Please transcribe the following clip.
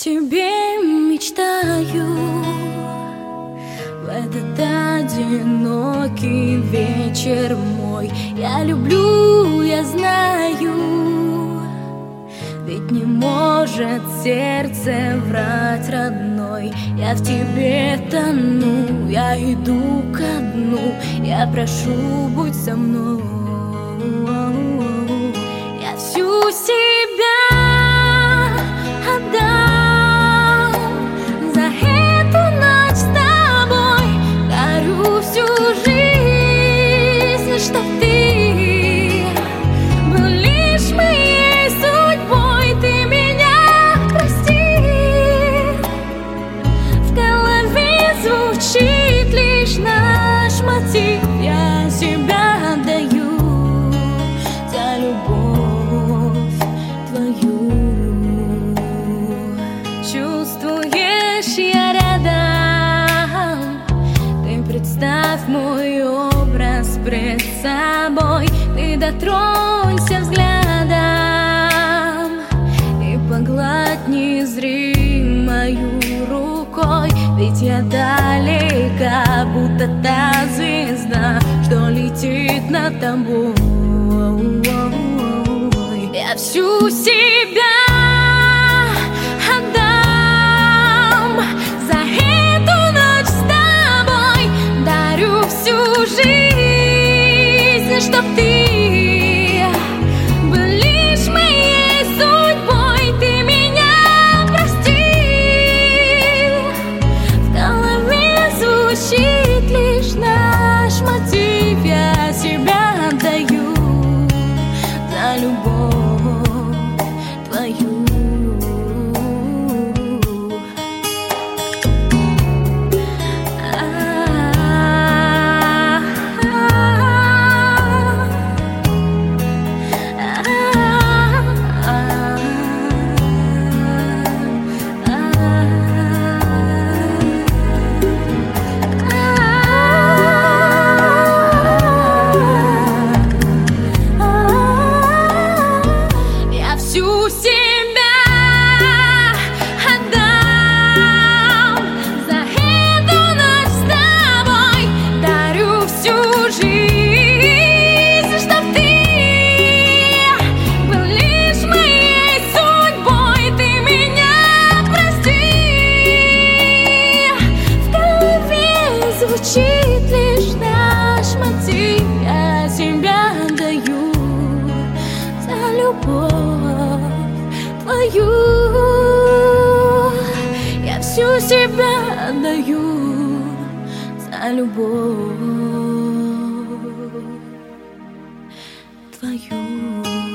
тебе мечтаю в этот одинокий вечер мой. Я люблю, я знаю, ведь не может сердце врать, родной. Я в тебе тону, я иду ко дну. Я прошу, будь со мной. Я всю себя отдам за эту ночь с тобой. Дарю всю жизнь, чтоб ты был лишь моей судьбой. Ты меня прости. В голове звучит лишь наш мотив. Я себя отдаю за любовь твою. Чувствуешь, я рядом. Ты представь мой образ пред собой. Ты дотронься взглядом и погладь незримою рукой. Ведь я далека, будто та звезда, что летит над тобой. Я всю себя отдам за эту ночь с тобой. Дарю всю жизнь, чтоб ты был лишь моей судьбой. Ты меня прости. В голове звучит лишь наш мотив. Я себя отдаю за любовь твою. Всю себя отдам за эту ночь с тобой. Дарю всю жизнь, чтоб ты был лишь моей судьбой. Ты меня прости. В голове звучит лишь наш мотив. Я себя отдаю за любовь твою. Я всю себя отдаю за любовь твою.